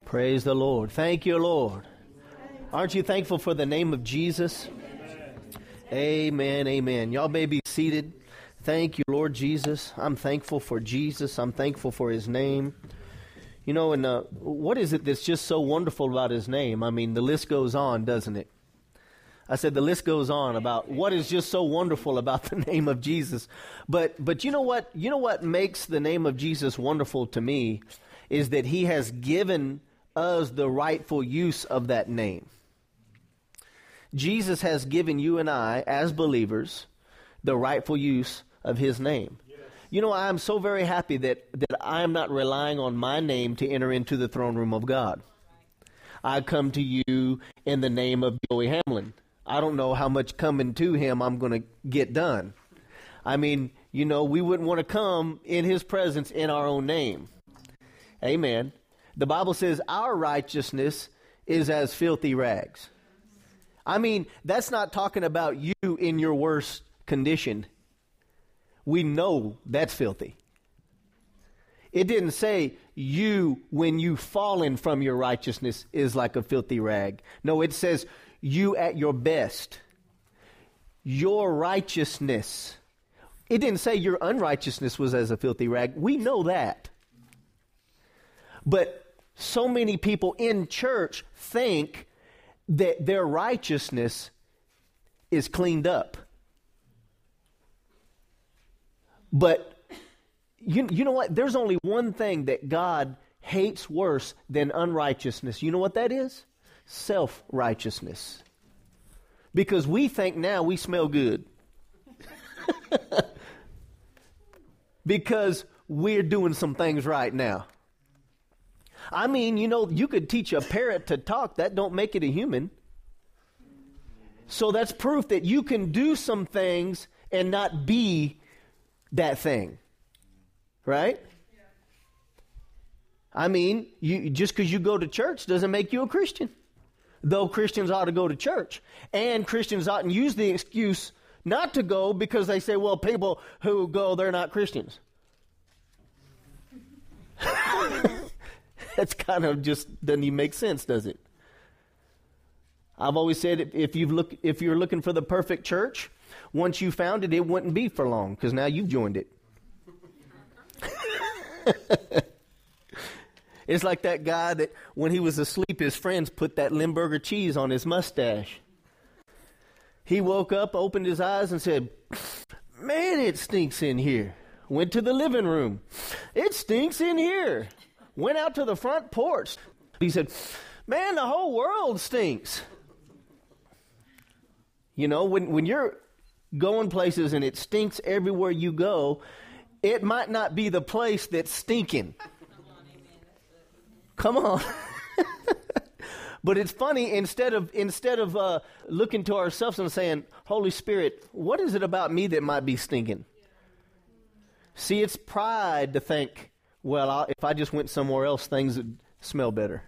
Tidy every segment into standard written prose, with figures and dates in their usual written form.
Praise the Lord. Thank you, Lord. Aren't you thankful for the name of Jesus? Amen, amen. Y'all may be seated. Thank you, Lord Jesus. I'm thankful for Jesus. I'm thankful for his name. You know, and what is it that's just so wonderful about his name? I mean, the list goes on, doesn't it? I said the list goes on about what is just so wonderful about the name of Jesus. But you know what? You know what makes the name of Jesus wonderful to me is that he has given us the rightful use of that name. Jesus has given you and I, as believers, the rightful use of his name. Yes. You know, I'm so very happy that I am not relying on my name to enter into the throne room of God. I come to you in the name of Joey Hamlin. I don't know how much coming to him I'm going to get done. I mean, you know, we wouldn't want to come in his presence in our own name. Amen. The Bible says our righteousness is as filthy rags. I mean, that's not talking about you in your worst condition. We know that's filthy. It didn't say you, when you've fallen from your righteousness, is like a filthy rag. No, it says you at your best. Your righteousness. It didn't say your unrighteousness was as a filthy rag. We know that. But so many people in church think that their righteousness is cleaned up. But you know what? There's only one thing that God hates worse than unrighteousness. You know what that is? Self-righteousness. Because we think now we smell good. Because we're doing some things right now. I mean, you know, you could teach a parrot to talk. That don't make it a human. So that's proof that you can do some things and not be that thing. Right? I mean, just because you go to church doesn't make you a Christian. Though Christians ought to go to church. And Christians oughtn't use the excuse not to go because they say, well, people who go, they're not Christians. That's kind of just doesn't even make sense, does it? I've always said if you're looking for the perfect church, once you found it, it wouldn't be for long because now you've joined it. It's like that guy that when he was asleep, his friends put that Limburger cheese on his mustache. He woke up, opened his eyes, and said, "Man, it stinks in here." Went to the living room. "It stinks in here." Went out to the front porch. He said, "Man, the whole world stinks." You know, when you're going places and it stinks everywhere you go, it might not be the place that's stinking. Come on. But it's funny, instead of looking to ourselves and saying, "Holy Spirit, what is it about me that might be stinking?" See, it's pride to think, well, if I just went somewhere else, things would smell better.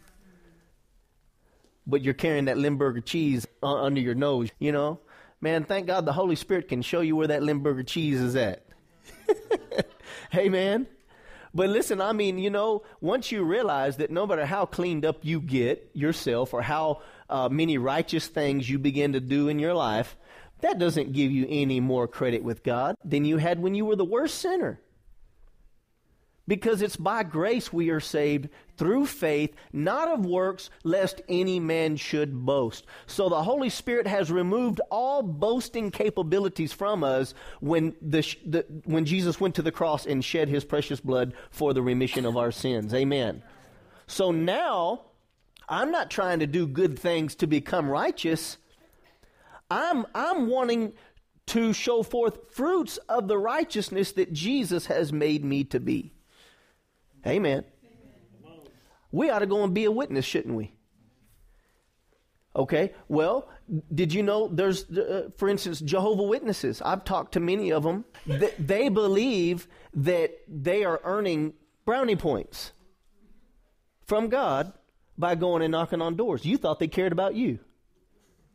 But you're carrying that Limburger cheese under your nose, you know. Man, thank God the Holy Spirit can show you where that Limburger cheese is at. Amen. But listen, I mean, you know, once you realize that no matter how cleaned up you get yourself or how many righteous things you begin to do in your life, that doesn't give you any more credit with God than you had when you were the worst sinner. Because it's by grace we are saved through faith, not of works, lest any man should boast. So the Holy Spirit has removed all boasting capabilities from us when Jesus went to the cross and shed his precious blood for the remission of our sins. Amen. So now, I'm not trying to do good things to become righteous. I'm wanting to show forth fruits of the righteousness that Jesus has made me to be. Amen. We ought to go and be a witness, shouldn't we? Okay. Well, did you know there's, for instance, Jehovah's Witnesses? I've talked to many of them. They believe that they are earning brownie points from God by going and knocking on doors. You thought they cared about you.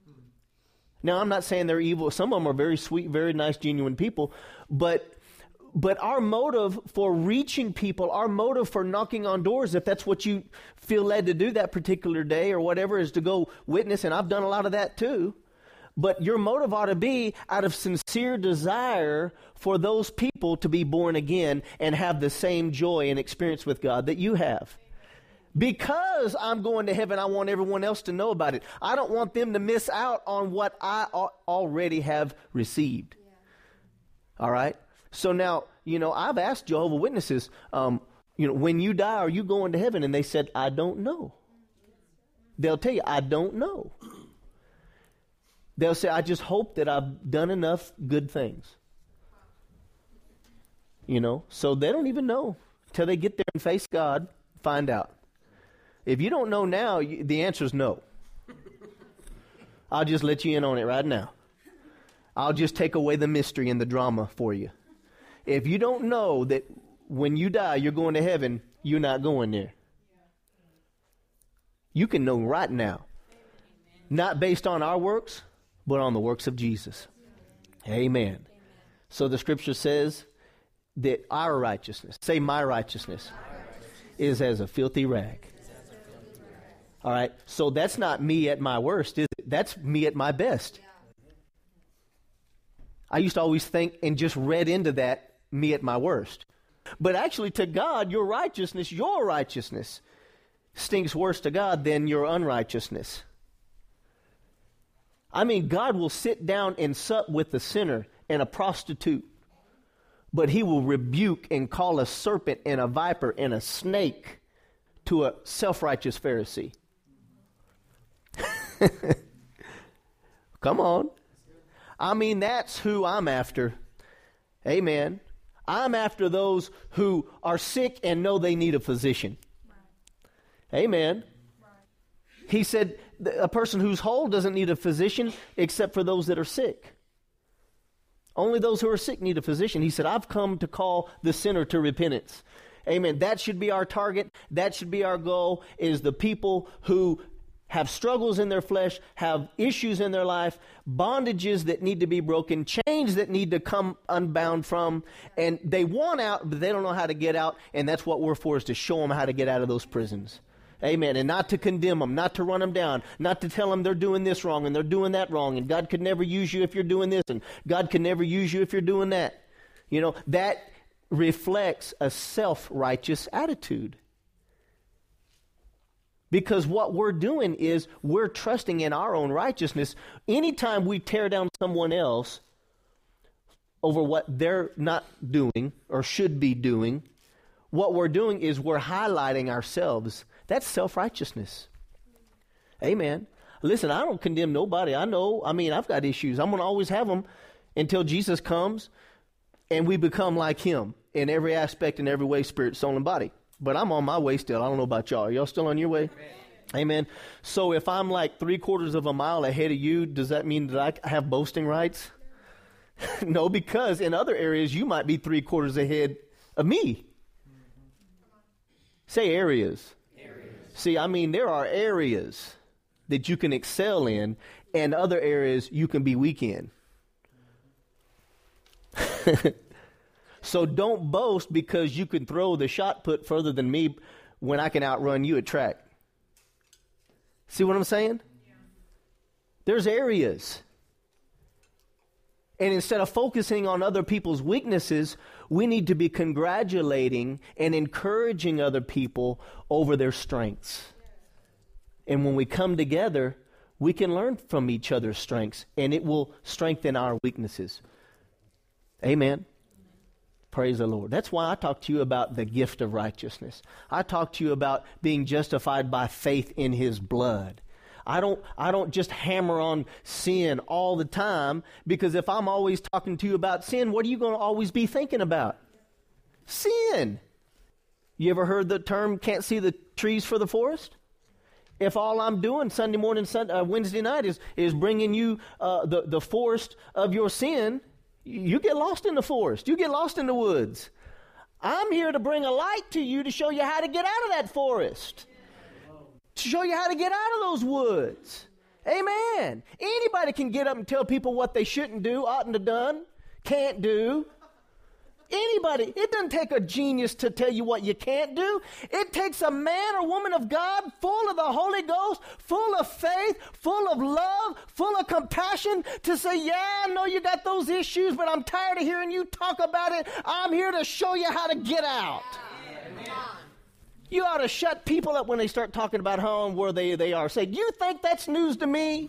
Now, I'm not saying they're evil. Some of them are very sweet, very nice, genuine people. But But our motive for reaching people, our motive for knocking on doors, if that's what you feel led to do that particular day or whatever, is to go witness, and I've done a lot of that too. But your motive ought to be out of sincere desire for those people to be born again and have the same joy and experience with God that you have. Because I'm going to heaven, I want everyone else to know about it. I don't want them to miss out on what I already have received. All right? So now, I've asked Jehovah's Witnesses, when you die, are you going to heaven? And they said, I don't know. They'll tell you, I don't know. They'll say, I just hope that I've done enough good things. So they don't even know until they get there and face God, find out. If you don't know now, the answer is no. I'll just let you in on it right now. I'll just take away the mystery and the drama for you. If you don't know that when you die, you're going to heaven, you're not going there. You can know right now. Not based on our works, but on the works of Jesus. Amen. So the scripture says that our righteousness, say my righteousness, is as a filthy rag. All right. So that's not me at my worst, is it? That's me at my best. I used to always think and just read into that, me at my worst. But actually to God, your righteousness stinks worse to God than your unrighteousness. I mean, God will sit down and sup with a sinner and a prostitute, but he will rebuke and call a serpent and a viper and a snake to a self-righteous Pharisee. Come on. I mean, that's who I'm after. Amen. I'm after those who are sick and know they need a physician. Amen. He said a person who's whole doesn't need a physician except for those that are sick. Only those who are sick need a physician. He said, I've come to call the sinner to repentance. Amen. That should be our target. That should be our goal, is the people who have struggles in their flesh, have issues in their life, bondages that need to be broken, chains that need to come unbound from, and they want out, but they don't know how to get out, and that's what we're for, is to show them how to get out of those prisons. Amen. And not to condemn them, not to run them down, not to tell them they're doing this wrong and they're doing that wrong, and God could never use you if you're doing this, and God can never use you if you're doing that. That reflects a self-righteous attitude. Because what we're doing is we're trusting in our own righteousness. Anytime we tear down someone else over what they're not doing or should be doing, what we're doing is we're highlighting ourselves. That's self-righteousness. Amen. Listen, I don't condemn nobody. I've got issues. I'm going to always have them until Jesus comes and we become like him in every aspect, in every way, spirit, soul, and body. But I'm on my way still. I don't know about y'all. Are y'all still on your way? Amen. So if I'm like 3/4 of a mile ahead of you, does that mean that I have boasting rights? No, because in other areas you might be 3/4 ahead of me. Say areas. See, there are areas that you can excel in and other areas you can be weak in. So don't boast because you can throw the shot put further than me when I can outrun you at track. See what I'm saying? Yeah. There's areas. And instead of focusing on other people's weaknesses, we need to be congratulating and encouraging other people over their strengths. And when we come together, we can learn from each other's strengths, and it will strengthen our weaknesses. Amen. Praise the Lord. That's why I talk to you about the gift of righteousness. I talk to you about being justified by faith in his blood. I don't just hammer on sin all the time, because if I'm always talking to you about sin, what are you going to always be thinking about? Sin. You ever heard the term can't see the trees for the forest? If all I'm doing Sunday morning, Wednesday night is bringing you the forest of your sin, you get lost in the forest. You get lost in the woods. I'm here to bring a light to you to show you how to get out of that forest. To show you how to get out of those woods. Amen. Anybody can get up and tell people what they shouldn't do, oughtn't have done, can't do. Anybody. It doesn't take a genius to tell you what you can't do. It takes a man or woman of God full of the Holy Ghost, full of faith, full of love, full of compassion to say, yeah, I know you got those issues, but I'm tired of hearing you talk about it. I'm here to show you how to get out. Amen. You ought to shut people up when they start talking about how and where they are. Say, do you think that's news to me?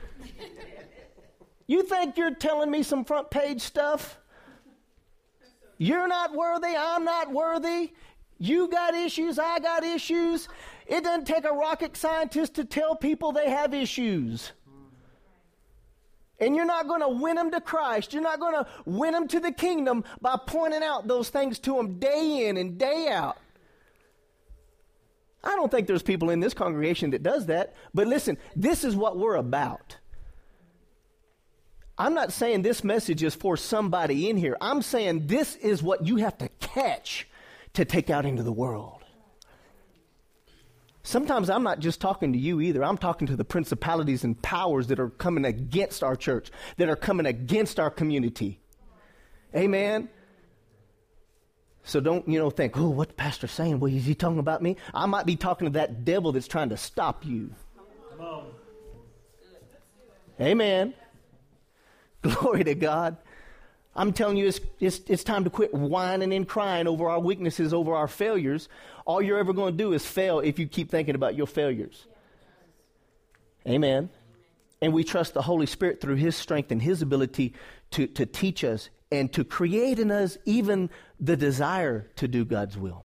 You think you're telling me some front page stuff? You're not worthy, I'm not worthy. You got issues, I got issues. It doesn't take a rocket scientist to tell people they have issues. And you're not going to win them to Christ. You're not going to win them to the kingdom by pointing out those things to them day in and day out. I don't think there's people in this congregation that does that. But listen, this is what we're about. I'm not saying this message is for somebody in here. I'm saying this is what you have to catch to take out into the world. Sometimes I'm not just talking to you either. I'm talking to the principalities and powers that are coming against our church, that are coming against our community. Amen? So don't, think, oh, what's the pastor saying? Well, is he talking about me? I might be talking to that devil that's trying to stop you. Come on. Amen. Glory to God. I'm telling you, it's time to quit whining and crying over our weaknesses, over our failures. All you're ever going to do is fail if you keep thinking about your failures. Amen. And we trust the Holy Spirit through His strength and His ability to teach us and to create in us even the desire to do God's will.